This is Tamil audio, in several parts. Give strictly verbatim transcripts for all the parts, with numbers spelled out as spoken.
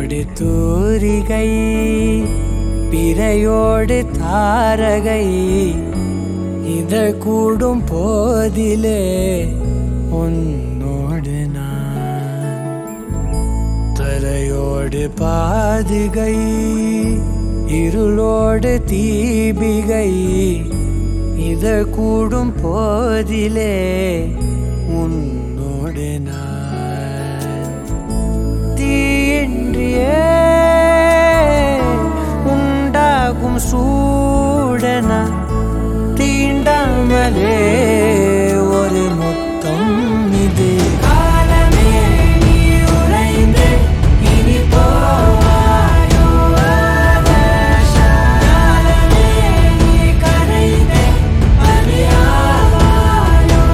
திரையோடு தூரிகை பிறையோடு தாரகை இதழ் கூடும் போதிலே உன்னோடு நான் தரையோடு பாதிகை இருளோடு தீபிகை இதழ் கூடும் போதிலே உன்னோடு நான் தீயின்றியே உண்டாகும் சூடன தீண்டாமலே ஒரு முத்தம் இது காலமே நீ உறைந்து இனி போவாயோ காலமே நீ கரைந்து பலியாவாயோ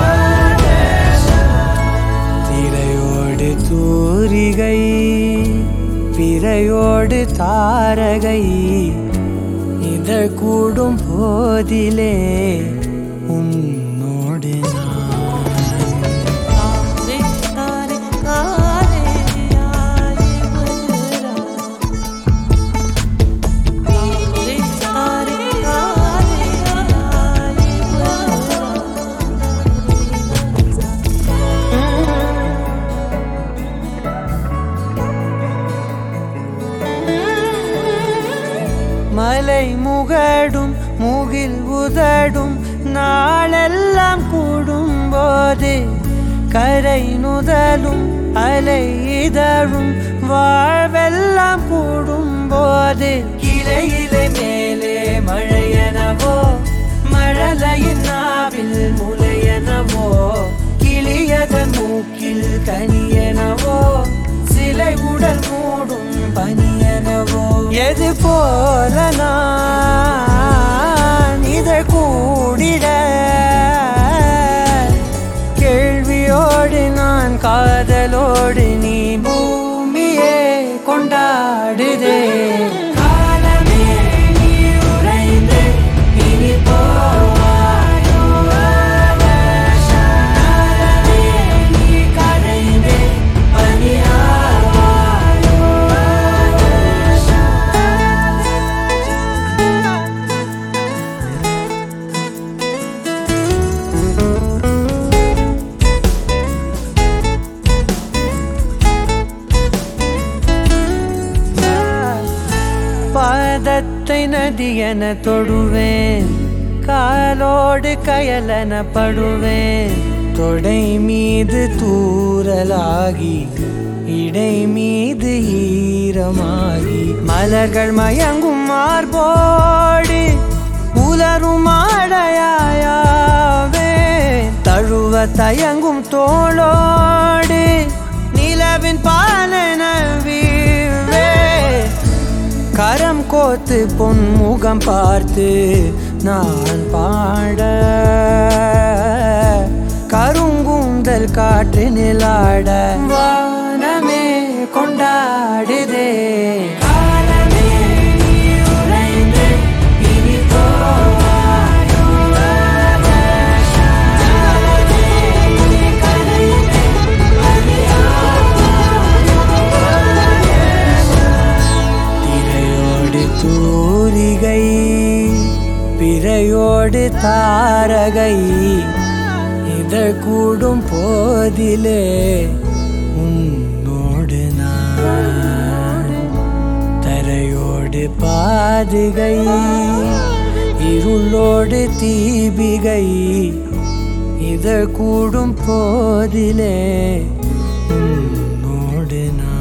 திரையோடு தூரிகை பிறையோடு தாரகை இதழ் கூடும் போதிலே உன்னோடு மலை முகடும் முகில் உதடும் நாளெல்லாம் கூடும் போது கரை நுதலும் அலை இதழும் வாழ்வெல்லாம் கூடும் போது இலை இலை மேலே மழையனவோ மழலையின் நாவில் முளையனவோ கிளியதன் மூக்கில் கனியனவோ சிலை உடல் மூடும் பனியனவோ எது போல நான் இதை கூடிட கேள்வியோடு நான் காதலோடு நீ பூமியே கொண்டாடுதே காலமே நீ உறைந்து இனி போவாயோ காலமே நீ கரைந்து பனியாவாயோ பாதத்தை நதியென தொடுவேன் காலோடு கயலென படுவேன் தொடை மீது தூறலாகி இடை மீது ஈரமாகி மலர்கள் மயங்கும் மார்போடு உலரும் ஆடையாயாவே தழுவ தயங்கும் தோளோடு நிலவின் பாலன வீழ்வே கரம் கோத்து பொன்முகம் பார்த்து நான் பாட கருங்கூந்தல் காற்று நிலாட வானமே கொண்டாடுதே காலமே நீ உறைந்து இனி போவாயோ காலமே நீ கரைந்து திரையோடு தூரிகை பிறையோடு தாரகை இதழ் கூடும் போதிலே உன்னோடு நான் தரையோடு பாதிகை இருளோடு தீபிகை இதழ் கூடும் போதிலே உன்னோடு நான்